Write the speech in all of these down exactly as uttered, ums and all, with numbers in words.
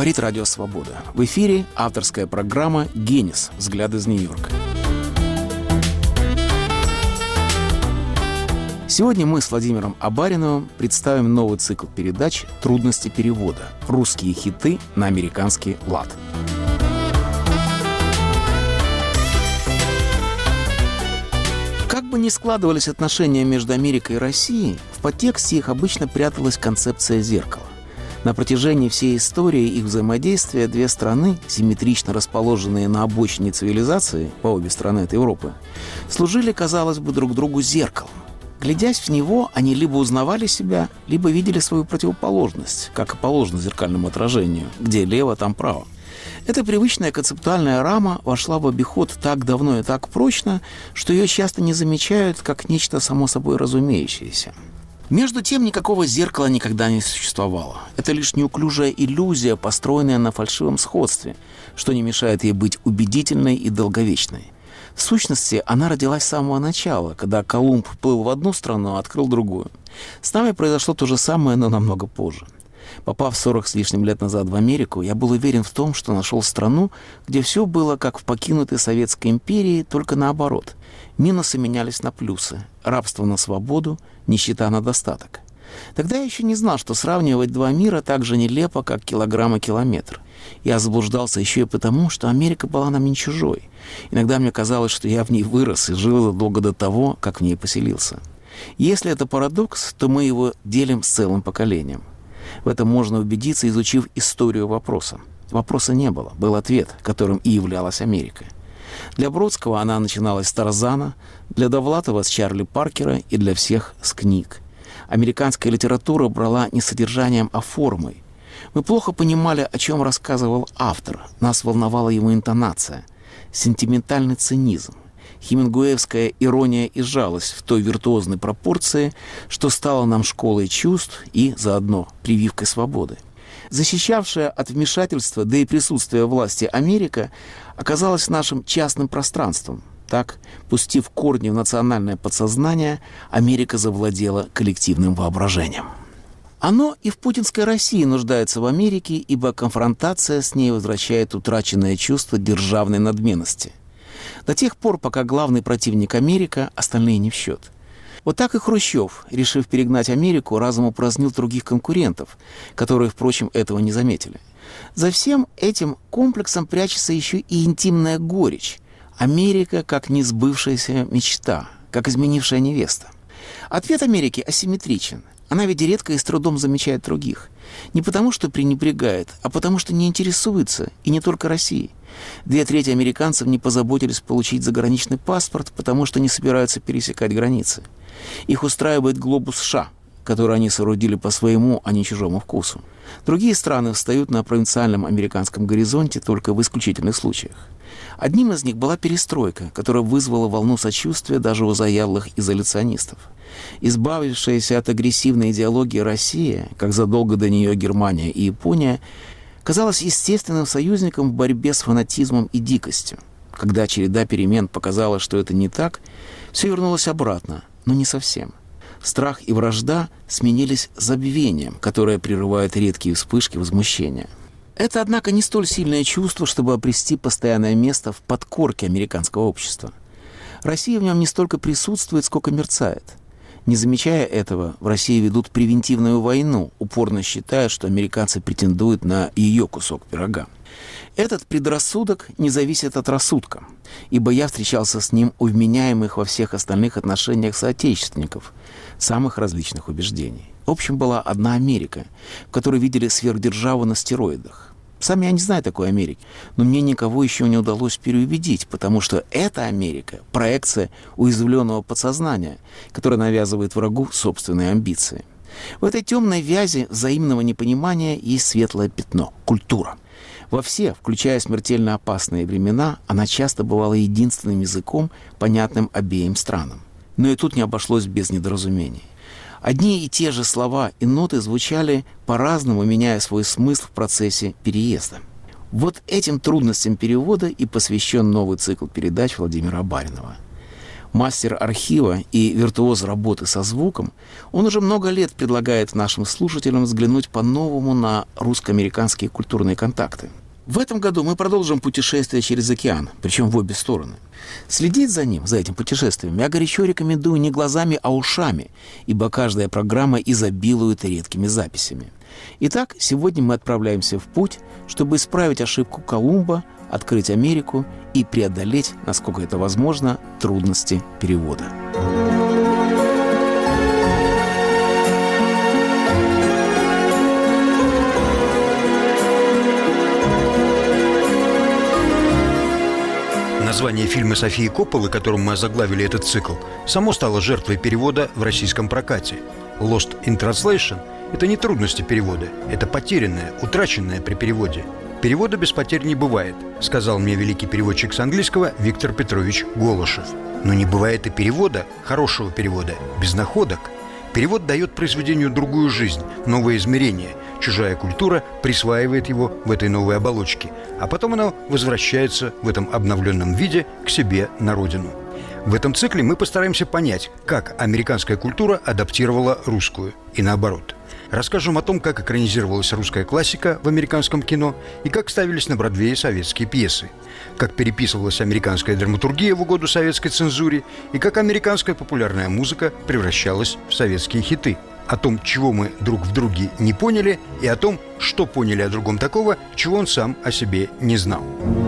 Говорит Радио Свобода. В эфире авторская программа «Генис. Взгляд из Нью-Йорка». Сегодня мы с Владимиром Абариновым представим новый цикл передач «Трудности перевода. Русские хиты на американский лад». Как бы ни складывались отношения между Америкой и Россией, в подтексте их обычно пряталась концепция зеркала. На протяжении всей истории их взаимодействия две страны, симметрично расположенные на обочине цивилизации, по обе стороны от Европы, служили, казалось бы, друг другу зеркалом. Глядясь в него, они либо узнавали себя, либо видели свою противоположность, как и положено зеркальному отражению, где лево, там право. Эта привычная концептуальная рама вошла в обиход так давно и так прочно, что ее часто не замечают как нечто само собой разумеющееся. Между тем, никакого зеркала никогда не существовало. Это лишь неуклюжая иллюзия, построенная на фальшивом сходстве, что не мешает ей быть убедительной и долговечной. В сущности, она родилась с самого начала, когда Колумб плыл в одну страну, а открыл другую. С нами произошло то же самое, но намного позже. Попав сорок с лишним лет назад в Америку, я был уверен в том, что нашел страну, где все было как в покинутой Советской империи, только наоборот. Минусы менялись на плюсы, рабство на свободу, нищета на достаток. Тогда я еще не знал, что сравнивать два мира так же нелепо, как килограмм и километр. Я заблуждался еще и потому, что Америка была нам не чужой. Иногда мне казалось, что я в ней вырос и жил задолго до того, как в ней поселился. Если это парадокс, то мы его делим с целым поколением. В этом можно убедиться, изучив историю вопроса. Вопроса не было, был ответ, которым и являлась Америка. Для Бродского она начиналась с Тарзана, для Довлатова с Чарли Паркера и для всех с книг. Американская литература брала не содержанием, а формой. Мы плохо понимали, о чем рассказывал автор. Нас волновала его интонация, сентиментальный цинизм, хемингуэевская ирония и жалость в той виртуозной пропорции, что стало нам школой чувств и, заодно, прививкой свободы. Защищавшая от вмешательства, да и присутствия власти Америка оказалась нашим частным пространством. Так, пустив корни в национальное подсознание, Америка завладела коллективным воображением. Оно и в путинской России нуждается в Америке, ибо конфронтация с ней возвращает утраченное чувство державной надменности. До тех пор, пока главный противник Америка, остальные не в счет. Вот так и Хрущев, решив перегнать Америку, разом упразднил других конкурентов, которые, впрочем, этого не заметили. За всем этим комплексом прячется еще и интимная горечь. Америка как несбывшаяся мечта, как изменившая невеста. Ответ Америки асимметричен. Она ведь редко и с трудом замечает других. Не потому, что пренебрегает, а потому, что не интересуется, и не только Россией. Две трети американцев не позаботились получить заграничный паспорт, потому что не собираются пересекать границы. Их устраивает глобус США, который они соорудили по своему, а не чужому вкусу. Другие страны встают на провинциальном американском горизонте только в исключительных случаях. Одним из них была перестройка, которая вызвала волну сочувствия даже у заядлых изоляционистов. Избавившаяся от агрессивной идеологии Россия, как задолго до нее Германия и Япония, казалась естественным союзником в борьбе с фанатизмом и дикостью. Когда череда перемен показала, что это не так, все вернулось обратно, но не совсем. Страх и вражда сменились забвением, которое прерывает редкие вспышки возмущения. Это, однако, не столь сильное чувство, чтобы обрести постоянное место в подкорке американского общества. Россия в нем не столько присутствует, сколько мерцает. Не замечая этого, в России ведут превентивную войну, упорно считая, что американцы претендуют на ее кусок пирога. Этот предрассудок не зависит от рассудка, ибо я встречался с ним у вменяемых во всех остальных отношениях соотечественников самых различных убеждений. В общем, была одна Америка, в которой видели сверхдержаву на стероидах. Сам я не знаю такой Америки, но мне никого еще не удалось переубедить, потому что эта Америка – проекция уязвленного подсознания, которая навязывает врагу собственные амбиции. В этой темной вязи взаимного непонимания есть светлое пятно – культура. Во все, включая смертельно опасные времена, она часто бывала единственным языком, понятным обеим странам. Но и тут не обошлось без недоразумений. Одни и те же слова и ноты звучали по-разному, меняя свой смысл в процессе переезда. Вот этим трудностям перевода и посвящен новый цикл передач Владимира Абаринова. Мастер архива и виртуоз работы со звуком, он уже много лет предлагает нашим слушателям взглянуть по-новому на русско-американские культурные контакты. В этом году мы продолжим путешествие через океан, причем в обе стороны. Следить за ним, за этим путешествием, я горячо рекомендую не глазами, а ушами, ибо каждая программа изобилует редкими записями. Итак, сегодня мы отправляемся в путь, чтобы исправить ошибку Колумба, открыть Америку и преодолеть, насколько это возможно, трудности перевода. Название фильма Софии Копполы, которым мы озаглавили этот цикл, само стало жертвой перевода в российском прокате. «Lost in Translation» – это не трудности перевода, это потерянное, утраченное при переводе. «Перевода без потерь не бывает», – сказал мне великий переводчик с английского Виктор Петрович Голышев. Но не бывает и перевода, хорошего перевода, без находок. Перевод дает произведению другую жизнь, новое измерение. Чужая культура присваивает его в этой новой оболочке, а потом оно возвращается в этом обновленном виде к себе на родину. В этом цикле мы постараемся понять, как американская культура адаптировала русскую и наоборот. Расскажем о том, как экранизировалась русская классика в американском кино и как ставились на Бродвее советские пьесы, как переписывалась американская драматургия в угоду советской цензуре и как американская популярная музыка превращалась в советские хиты. О том, чего мы друг в друге не поняли, и о том, что поняли о другом такого, чего он сам о себе не знал.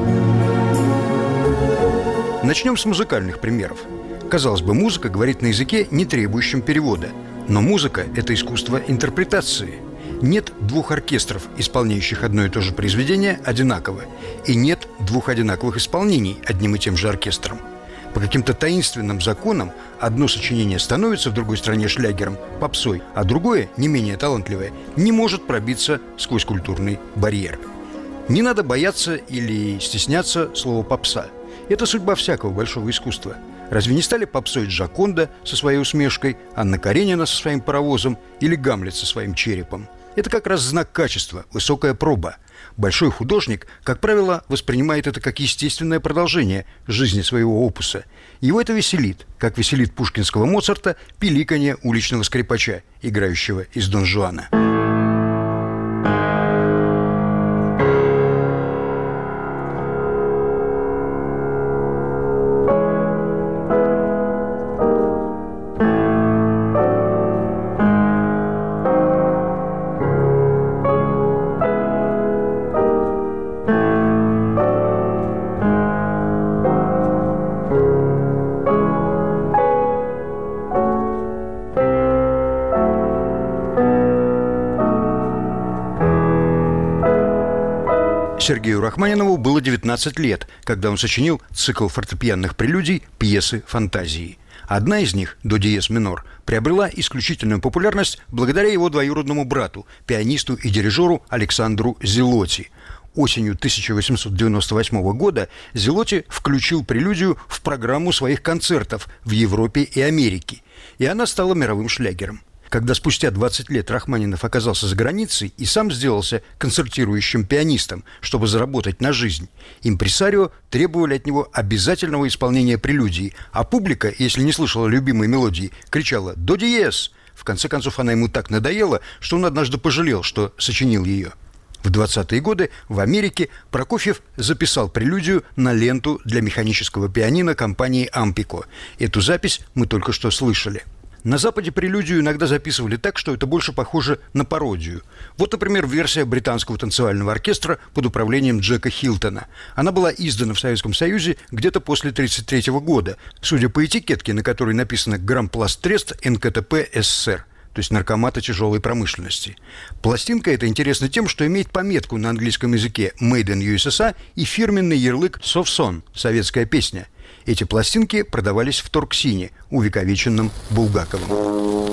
Начнем с музыкальных примеров. Казалось бы, музыка говорит на языке, не требующем перевода. Но музыка – это искусство интерпретации. Нет двух оркестров, исполняющих одно и то же произведение одинаково. И нет двух одинаковых исполнений одним и тем же оркестром. По каким-то таинственным законам одно сочинение становится в другой стране шлягером, попсой, а другое, не менее талантливое, не может пробиться сквозь культурный барьер. Не надо бояться или стесняться слова «попса». Это судьба всякого большого искусства. Разве не стали попсой Джоконда со своей усмешкой, Анна Каренина со своим паровозом или Гамлет со своим черепом? Это как раз знак качества, высокая проба. Большой художник, как правило, воспринимает это как естественное продолжение жизни своего опуса. Его это веселит, как веселит пушкинского Моцарта пиликанье уличного скрипача, играющего из Дон Жуана. Сергею Рахманинову было девятнадцать лет, когда он сочинил цикл фортепианных прелюдий «Пьесы фантазии». Одна из них, до диез минор, приобрела исключительную популярность благодаря его двоюродному брату, пианисту и дирижеру Александру Зелотти. Осенью тысяча восемьсот девяносто восьмого года Зелотти включил прелюдию в программу своих концертов в Европе и Америке, и она стала мировым шлягером. Когда спустя двадцать лет Рахманинов оказался за границей и сам сделался концертирующим пианистом, чтобы заработать на жизнь, импресарио требовали от него обязательного исполнения прелюдии, а публика, если не слышала любимой мелодии, кричала «до диез». В конце концов, она ему так надоела, что он однажды пожалел, что сочинил ее. В двадцатые годы в Америке Прокофьев записал прелюдию на ленту для механического пианино компании «Ампико». Эту запись мы только что слышали. На Западе прелюдию иногда записывали так, что это больше похоже на пародию. Вот, например, версия британского танцевального оркестра под управлением Джека Хилтона. Она была издана в Советском Союзе где-то после тысяча девятьсот тридцать третьего года, судя по этикетке, на которой написано «Грампласттрест эн ка тэ пэ эс эс эр», то есть наркомата тяжелой промышленности. Пластинка эта интересна тем, что имеет пометку на английском языке «Made in ю эс эс эй» и фирменный ярлык «Совсон» – «Советская песня». Эти пластинки продавались в Торксине, увековеченном Булгаковым.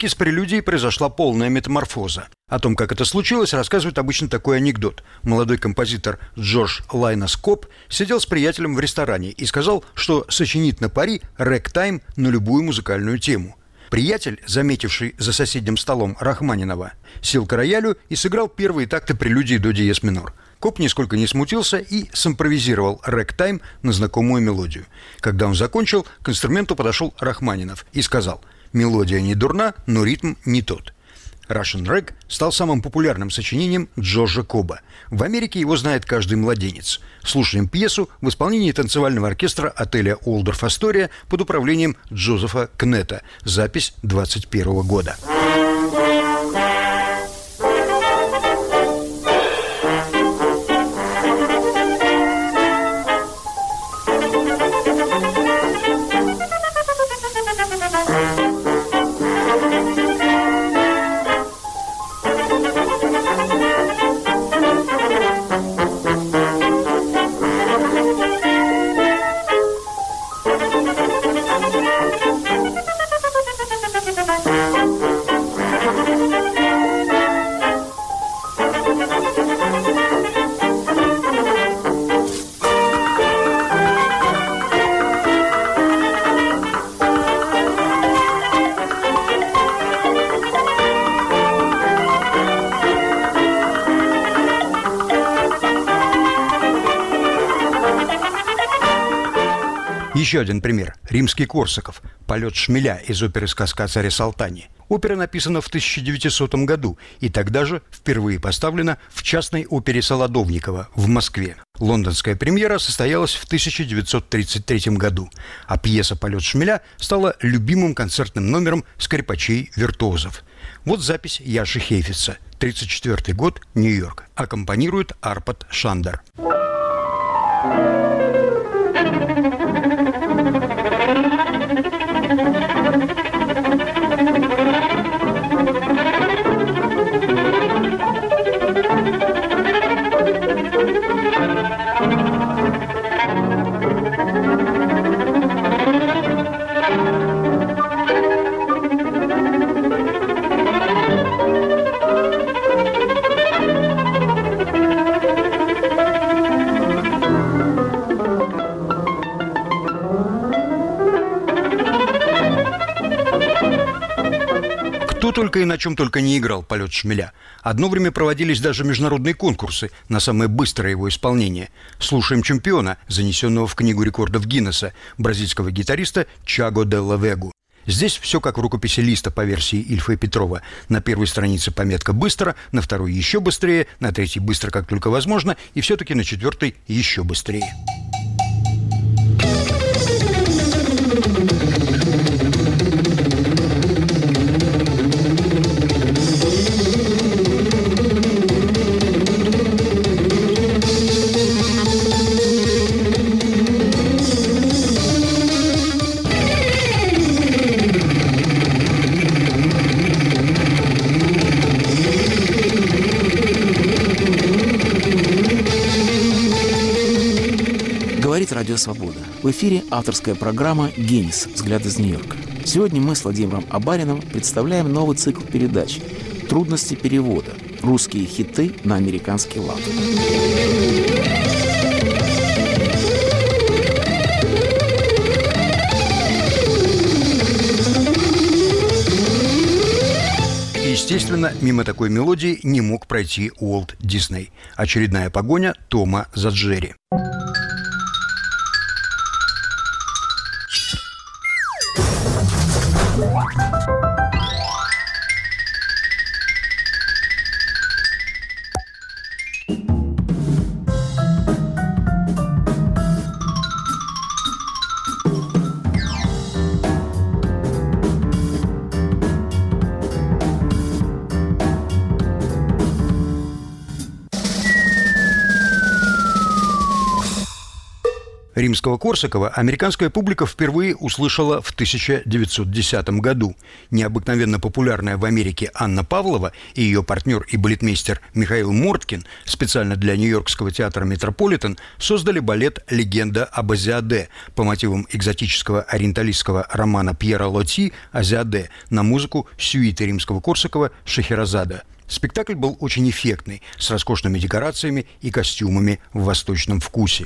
Америке с прелюдией произошла полная метаморфоза. О том, как это случилось, рассказывает обычно такой анекдот. Молодой композитор Джордж Лайнас Коб сидел с приятелем в ресторане и сказал, что сочинит на пари рэк-тайм на любую музыкальную тему. Приятель, заметивший за соседним столом Рахманинова, сел к роялю и сыграл первые такты прелюдии до диез минор. Коп нисколько не смутился и симпровизировал рэк-тайм на знакомую мелодию. Когда он закончил, к инструменту подошел Рахманинов и сказал: «Мелодия не дурна, но ритм не тот». Russian Rag стал самым популярным сочинением Джорджа Коба. В Америке его знает каждый младенец. Слушаем пьесу в исполнении танцевального оркестра отеля Уолдорф Астория под управлением Джозефа Кнета. Запись двадцать первого года. Еще один пример. Римский Корсаков. «Полет шмеля» из оперы «Сказка о царе Салтане». Опера написана в тысяча девятисотом году и тогда же впервые поставлена в частной опере Солодовникова в Москве. Лондонская премьера состоялась в тысяча девятьсот тридцать третьем году, а пьеса «Полет шмеля» стала любимым концертным номером скрипачей-виртуозов. Вот запись Яши Хейфица. тридцать четвёртый год, Нью-Йорк. Аккомпанирует Арпад Шандер. Кто только и на чем только не играл «Полет шмеля». Одно время проводились даже международные конкурсы на самое быстрое его исполнение. Слушаем чемпиона, занесенного в Книгу рекордов Гиннесса, бразильского гитариста Чаго де ла Вегу. Здесь все как в рукописи Листа по версии Ильфа и Петрова. На первой странице пометка «быстро», на второй «еще быстрее», на третьей «быстро, как только возможно», и все-таки на четвертой «еще быстрее». Говорит Радио Свобода. В эфире авторская программа «Генис. Взгляд из Нью-Йорка». Сегодня мы с Владимиром Абариным представляем новый цикл передач «Трудности перевода. Русские хиты на американский лад». Естественно, мимо такой мелодии не мог пройти Уолт Дисней. Очередная погоня Тома за Джерри. Римского-Корсакова американская публика впервые услышала в тысяча девятьсот десятом году. Необыкновенно популярная в Америке Анна Павлова и ее партнер и балетмейстер Михаил Морткин специально для Нью-Йоркского театра «Метрополитен» создали балет «Легенда об Азиаде» по мотивам экзотического ориенталистского романа Пьера Лоти «Азиаде» на музыку сюиты Римского-Корсакова «Шахерезада». Спектакль был очень эффектный, с роскошными декорациями и костюмами в восточном вкусе.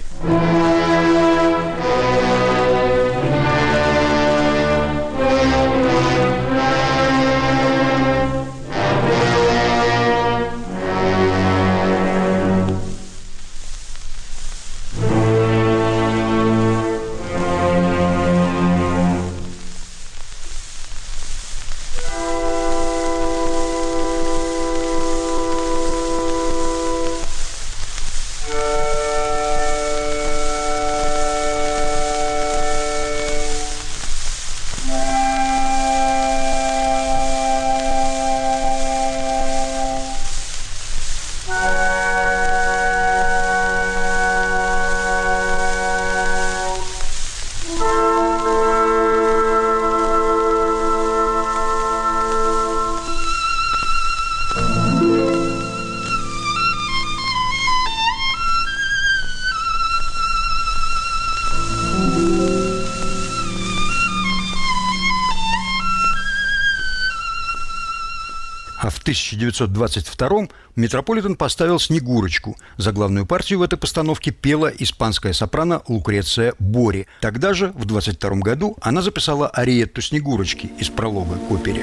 А в тысяча девятьсот двадцать втором Метрополитен поставил «Снегурочку». За главную партию в этой постановке пела испанская сопрано Лукреция Бори. Тогда же, в двадцать втором году, она записала ариетту «Снегурочки» из пролога к опере.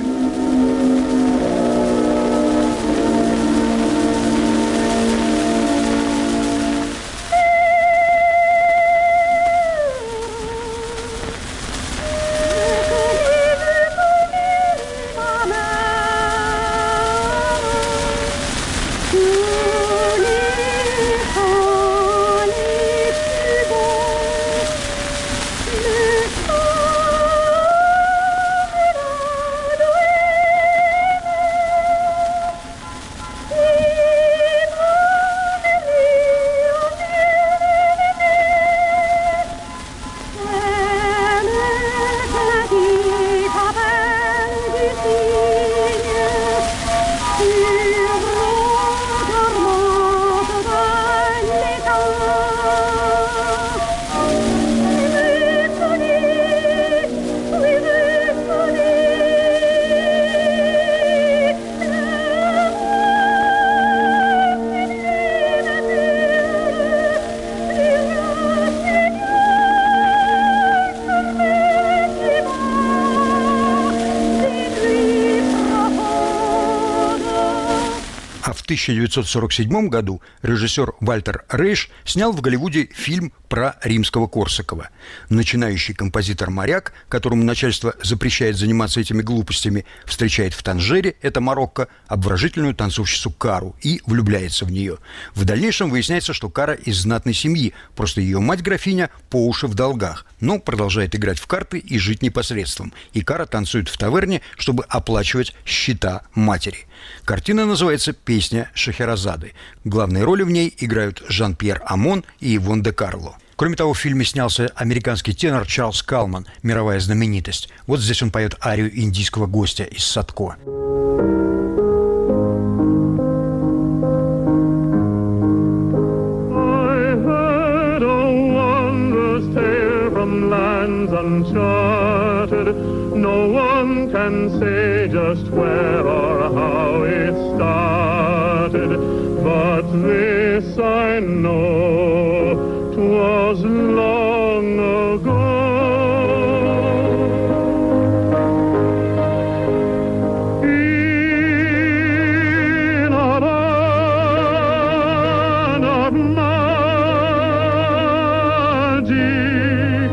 В тысяча девятьсот сорок седьмом году режиссер Вальтер Рейш снял в Голливуде фильм про Римского-Корсакова. Начинающий композитор-моряк, которому начальство запрещает заниматься этими глупостями, встречает в Танжере, это Марокко, обворожительную танцовщицу Кару и влюбляется в нее. В дальнейшем выясняется, что Кара из знатной семьи, просто ее мать-графиня по уши в долгах, но продолжает играть в карты и жить непосредством. И Кара танцует в таверне, чтобы оплачивать счета матери. Картина называется «Песня Шахерезады». Главные роли в ней играют Жан-Пьер Амон и Ивонне де Карло. Кроме того, в фильме снялся американский тенор Чарльз Калман, мировая знаменитость. Вот здесь он поет арию индийского гостя из Садко. No one can say just where or how it started, but this I know, 'twas long ago. In a land of magic,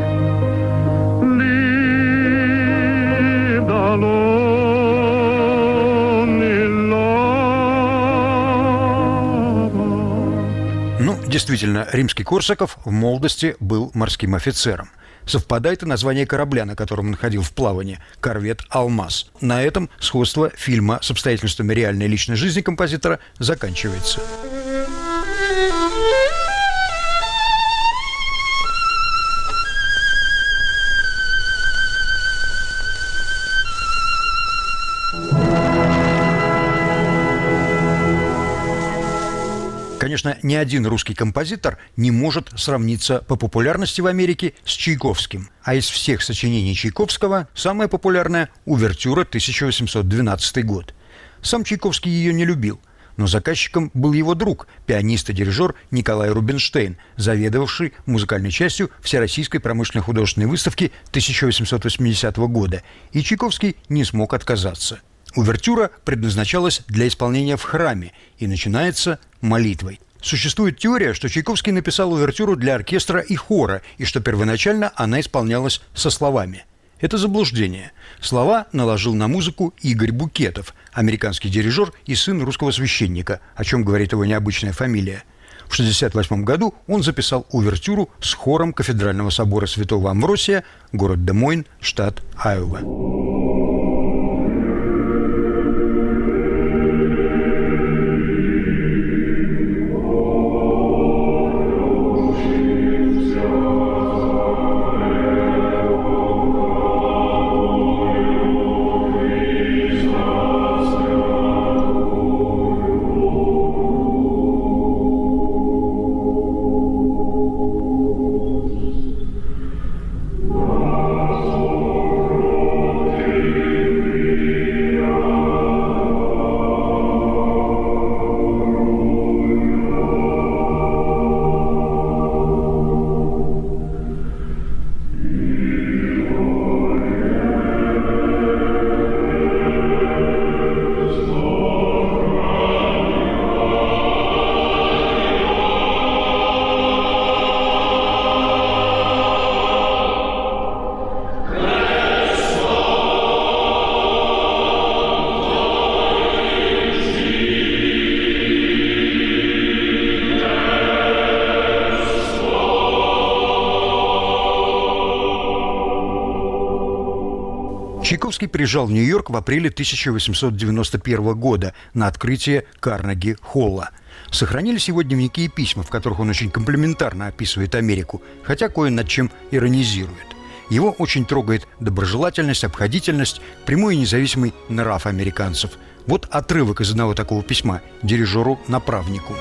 Действительно, римский Корсаков в молодости был морским офицером. Совпадает и название корабля, на котором он ходил в плавание – корвет «Алмаз». На этом сходство фильма с обстоятельствами реальной личной жизни композитора заканчивается. конечно, ни один русский композитор не может сравниться по популярности в Америке с Чайковским. А из всех сочинений Чайковского самое популярное – «Увертюра», тысяча восемьсот двенадцатый год. Сам Чайковский ее не любил, но заказчиком был его друг, пианист и дирижер Николай Рубинштейн, заведовавший музыкальной частью Всероссийской промышленно художественной выставки тысяча восемьсот восьмидесятого года, и Чайковский не смог отказаться. Увертюра предназначалась для исполнения в храме и начинается молитвой. Существует теория, что Чайковский написал увертюру для оркестра и хора, и что первоначально она исполнялась со словами. Это заблуждение. Слова наложил на музыку Игорь Букетов, американский дирижер и сын русского священника, о чем говорит его необычная фамилия. В шестьдесят восьмом году он записал увертюру с хором Кафедрального собора Святого Амвросия, город Де-Мойн, штат Айова. Чайковский приезжал в Нью-Йорк в апреле тысяча восемьсот девяносто первого года на открытие Карнеги-холла. Сохранились его дневники и письма, в которых он очень комплиментарно описывает Америку, хотя кое над чем иронизирует. Его очень трогает доброжелательность, обходительность, прямой и независимый нрав американцев. Вот отрывок из одного такого письма дирижеру-направнику.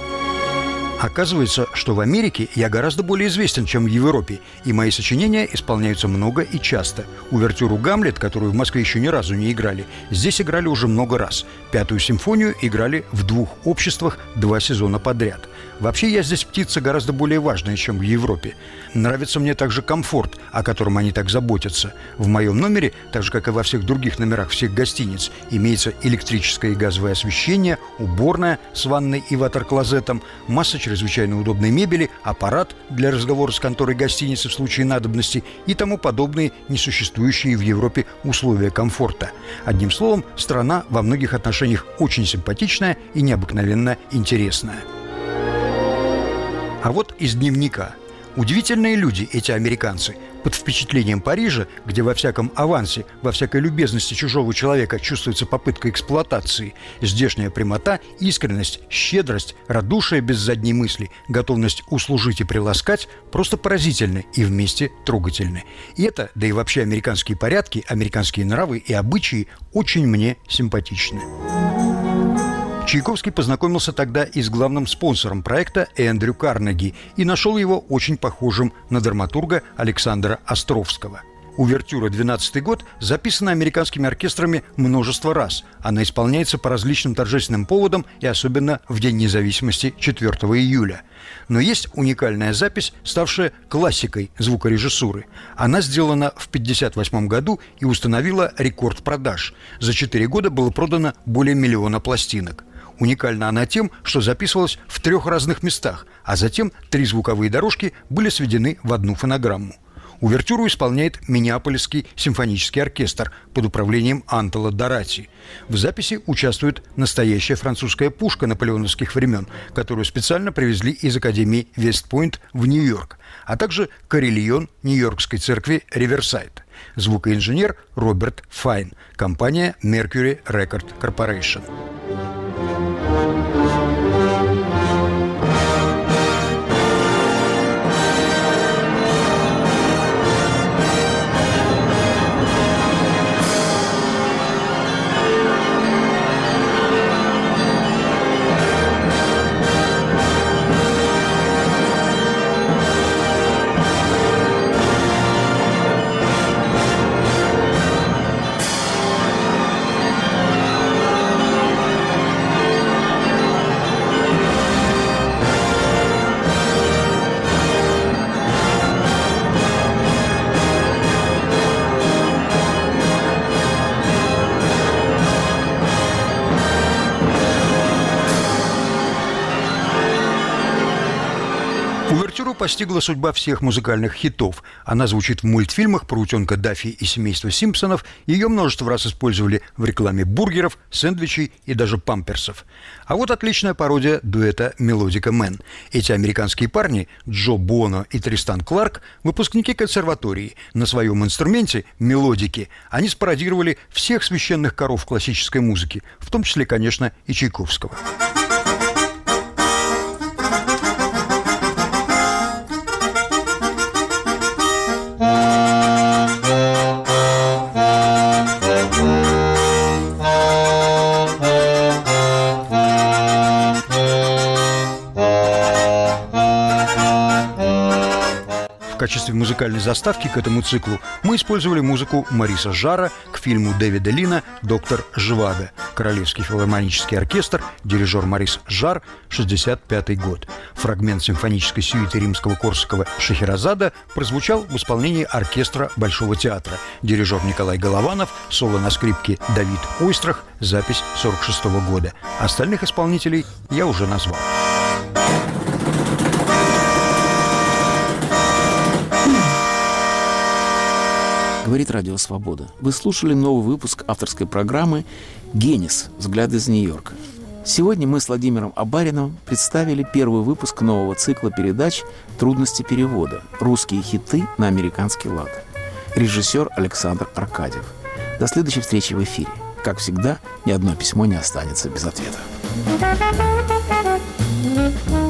Оказывается, что в Америке я гораздо более известен, чем в Европе, и мои сочинения исполняются много и часто. Увертюру «Гамлет», которую в Москве еще ни разу не играли, здесь играли уже много раз. Пятую симфонию играли в двух обществах два сезона подряд. Вообще я здесь птица гораздо более важная, чем в Европе. Нравится мне также комфорт, о котором они так заботятся. В моем номере, так же как и во всех других номерах всех гостиниц, имеется электрическое и газовое освещение, уборная с ванной и ватер-клозетом, масса чрезвычайно удобной мебели, аппарат для разговора с конторой гостиницы в случае надобности и тому подобные несуществующие в Европе условия комфорта. Одним словом, страна во многих отношениях очень симпатичная и необыкновенно интересная. А вот из дневника. Удивительные люди эти американцы. Под впечатлением Парижа, где во всяком авансе, во всякой любезности чужого человека чувствуется попытка эксплуатации, здешняя прямота, искренность, щедрость, радушие без задней мысли, готовность услужить и приласкать просто поразительны и вместе трогательны. И это, да и вообще американские порядки, американские нравы и обычаи очень мне симпатичны. Чайковский познакомился тогда и с главным спонсором проекта Эндрю Карнеги и нашел его очень похожим на драматурга Александра Островского. Увертюра «двенадцатый год» записана американскими оркестрами множество раз. Она исполняется по различным торжественным поводам и особенно в День независимости четвёртого июля. Но есть уникальная запись, ставшая классикой звукорежиссуры. Она сделана в пятьдесят восьмом году и установила рекорд продаж. За четыре года было продано более миллиона пластинок. Уникальна она тем, что записывалась в трех разных местах, а затем три звуковые дорожки были сведены в одну фонограмму. Увертюру исполняет Миннеаполисский симфонический оркестр под управлением Антола Дорати. В записи участвует настоящая французская пушка наполеоновских времен, которую специально привезли из Академии Вест-Пойнт в Нью-Йорк, а также карильон Нью-Йоркской церкви Риверсайд. Звукоинженер Роберт Файн, компания Mercury Record Corporation. Литературу постигла судьба всех музыкальных хитов. Она звучит в мультфильмах про утенка Даффи и семейство Симпсонов. Ее множество раз использовали в рекламе бургеров, сэндвичей и даже памперсов. А вот отличная пародия дуэта «Мелодика Мэн». Эти американские парни, Джо Боно и Тристан Кларк, выпускники консерватории. На своем инструменте «Мелодики» они спародировали всех священных коров классической музыки, в том числе, конечно, и Чайковского. В качестве музыкальной заставки к этому циклу мы использовали музыку Мориса Жарра к фильму Дэвида Лина «Доктор Живаго». Королевский филармонический оркестр, дирижер Морис Жар, шестьдесят пятый год. Фрагмент симфонической сюиты римского-корсакова «Шахерезада» прозвучал в исполнении оркестра Большого театра. Дирижер Николай Голованов, соло на скрипке Давид Ойстрах, запись сорок шестого года. Остальных исполнителей я уже назвал. Говорит Радио Свобода. Вы слушали новый выпуск авторской программы «Генис. Взгляд из Нью-Йорка». Сегодня мы с Владимиром Абариновым представили первый выпуск нового цикла передач «Трудности перевода. Русские хиты на американский лад». Режиссер Александр Аркадьев. До следующей встречи в эфире. Как всегда, ни одно письмо не останется без ответа.